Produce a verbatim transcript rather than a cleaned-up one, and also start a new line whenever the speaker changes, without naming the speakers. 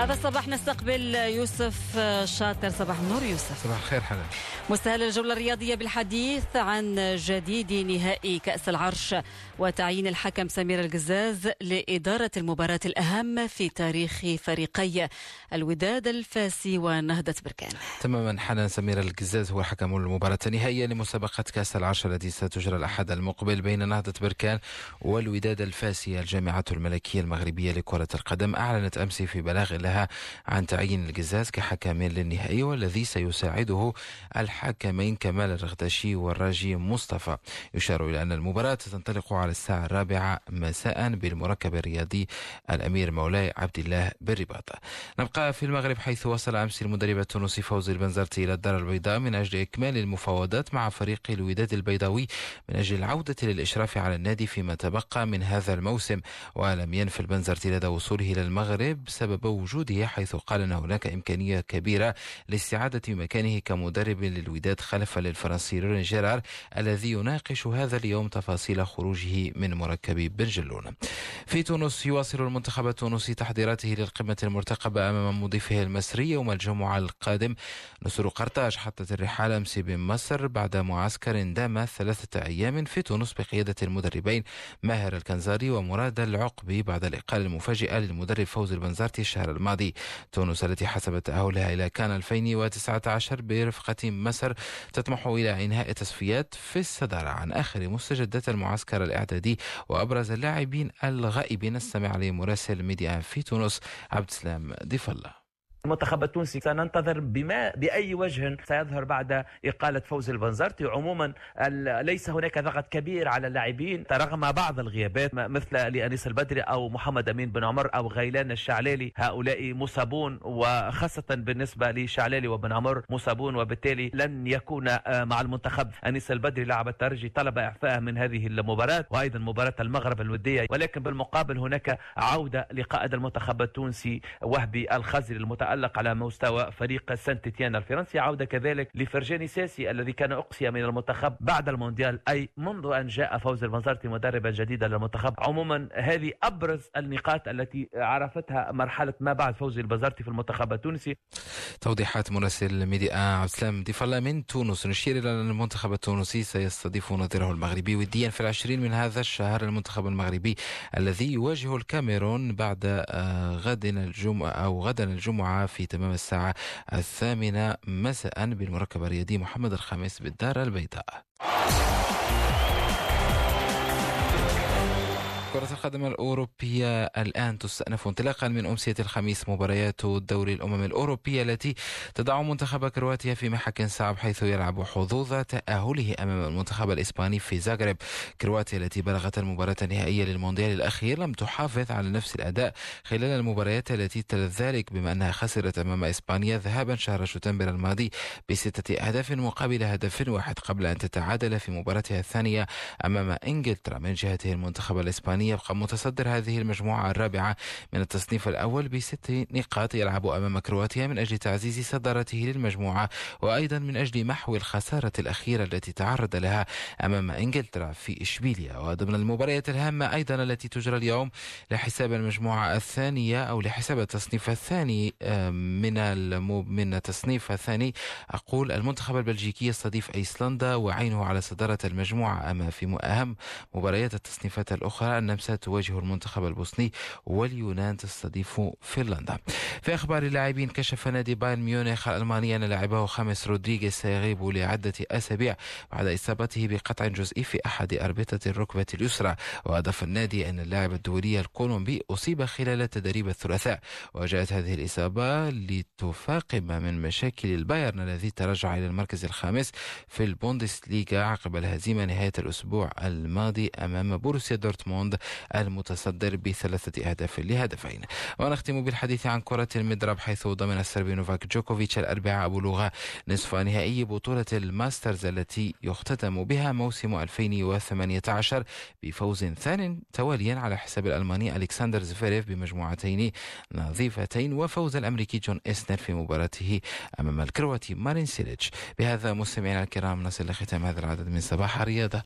هذا الصباح نستقبل يوسف شاطر. صباح النور يوسف.
صباح الخير حنان.
مستهل الجولة الرياضية بالحديث عن جديد نهائي كأس العرش وتعيين الحكم سمير القزاز لإدارة المباراة الأهم في تاريخ فريقي الوداد الفاسي ونهضة بركان.
تماما حنان، سمير القزاز هو حكم المباراة النهائية لمسابقة كأس العرش التي ستجرى الأحد المقبل بين نهضة بركان والوداد الفاسي. الجامعة الملكية المغربية لكرة القدم أعلنت أمس في بلاغ لها عن تعيين القزاز كحكم للنهائي، والذي سيساعده الحكمين كمال الرغداشي والراجي مصطفى. يشار إلى أن المباراة تنطلق على الساعة الرابعة مساء بالمركب الرياضي الأمير مولاي عبد الله بالرباط. نبقى في المغرب، حيث وصل أمس المدرب التونسي فوزي البنزرتي إلى الدار البيضاء من أجل إكمال المفاوضات مع فريق الوداد البيضاوي من أجل العودة للإشراف على النادي فيما تبقى من هذا الموسم. ولم ينفي البنزرتي لدى وصوله إلى المغرب سبب وجوده، حيث قال أن هناك إمكانية كبيرة لاستعادة مكانه كمدرب للوداد خلفا للفرنسي روني جيرار الذي يناقش هذا اليوم تفاصيل خروجه من مركب بن جلون. في تونس، يواصل المنتخب التونسي تحضيراته للقمة المرتقبة أمام مضيفه المصري يوم الجمعة القادم. نصر قرطاج حطت الرحال أمس بمصر بعد معسكر دام ثلاثة أيام في تونس بقيادة المدربين ماهر الكنزاري ومراد العقبي بعد الإقالة المفاجئة للمدرب فوزي البنزرتي الشهر الماضي. تونس التي حسبت تأهلها إلى كان ألفين وتسعة عشر برفقة مصر تطمح إلى إنهاء تصفيات في الصدارة. عن آخر مستجدات المعسكر الإعدادي وأبرز اللاعبين الغائبين استمع لمراسل ميديا في تونس عبد السلام ضيف الله.
المنتخب التونسي سننتظر بما بأي وجه سيظهر بعد إقالة فوزي البنزرتي. عموما ليس هناك ضغط كبير على اللاعبين رغم بعض الغيابات مثل لأنيس البدري أو محمد أمين بن عمر أو غيلان الشعلالي، هؤلاء مصابون، وخاصة بالنسبة لشعلالي وبن عمر مصابون، وبالتالي لن يكون مع المنتخب. أنيس البدري لاعب الترجي طلب إعفائه من هذه المباراة وأيضا مباراة المغرب الودية، ولكن بالمقابل هناك عودة لقائد المنتخب التونسي وهبي الخزري المتألق على مستوى فريق سانت تيان الفرنسي، عودة كذلك لفرجاني ساسي الذي كان أقصي من المنتخب بعد المونديال، أي منذ أن جاء فوزي البنزرتي مدربا جديدا للمنتخب. عموما هذه أبرز النقاط التي عرفتها مرحلة ما بعد فوزي البنزرتي في المنتخب التونسي.
توضيحات مراسل ميديا عبد السلام ضيف الله من تونس. نشير إلى أن المنتخب التونسي سيستضيف نظيره المغربي وديا في العشرين من هذا الشهر. المنتخب المغربي الذي يواجه الكاميرون بعد غد الجمعة أو غدا الجمعة في تمام الساعة الثامنة مساء بالمركب الرياضي محمد الخامس بالدار البيضاء. كرة القدم الأوروبية الآن تستأنف انطلاقا من أمسية الخميس مباريات الدوري الأمم الأوروبية التي تضع منتخب كرواتيا في محك صعب، حيث يلعب حظوظ تأهله أمام المنتخب الإسباني في زاغرب. كرواتيا التي بلغت المباراة النهائية للمونديال الأخير لم تحافظ على نفس الأداء خلال المباريات التي تلت ذلك، بما أنها خسرت أمام إسبانيا ذهابا شهر شتنبر الماضي بستة أهداف مقابل هدف واحد قبل أن تتعادل في مباراتها الثانية أمام إنجلترا. من جهته المنتخب الإسباني يبقى متصدر هذه المجموعة الرابعة من التصنيف الأول بست نقاط، يلعب أمام كرواتيا من أجل تعزيز صدارته للمجموعة وأيضا من أجل محو الخسارة الأخيرة التي تعرض لها أمام إنجلترا في إشبيليا. وضمن المباريات الهامة أيضا التي تجرى اليوم لحساب المجموعة الثانية أو لحساب التصنيف الثاني من من التصنيف الثاني أقول المنتخب البلجيكي يستضيف أيسلندا وعينه على صدارة المجموعة. أما في أهم مباريات التصنيفات الأخرى النمسا تواجه المنتخب البوسني واليونان تستضيف فنلندا. في أخبار اللاعبين، كشف نادي بايرن ميونخ الألماني أن لاعبه خامس رودريغيز سيغيب لعدة أسابيع بعد إصابته بقطع جزئي في أحد أربطة الركبة اليسرى. وأضاف النادي أن اللاعب الدولي الكولومبي أصيب خلال تدريب الثلاثاء، وجاءت هذه الإصابة لتفاقم من مشاكل البايرن الذي تراجع إلى المركز الخامس في البوندسليغا عقب الهزيمة نهاية الأسبوع الماضي أمام بوروسيا دورتموند المتصدر بثلاثة أهداف لهدفين. ونختم بالحديث عن كرة المضرب، حيث ضمن السربي نوفاك جوكوفيتش الأربعاء بلوغ نصف نهائي بطولة الماسترز التي يختتم بها موسم ألفين وثمانية عشر بفوز ثان تواليا على حساب الألماني ألكسندر زفيريف بمجموعتين نظيفتين، وفوز الأمريكي جون إسنر في مباراته أمام الكرواتي مارين سيليتش. بهذا مستمعينا الكرام نصل لختام هذا العدد من صباح الرياضة.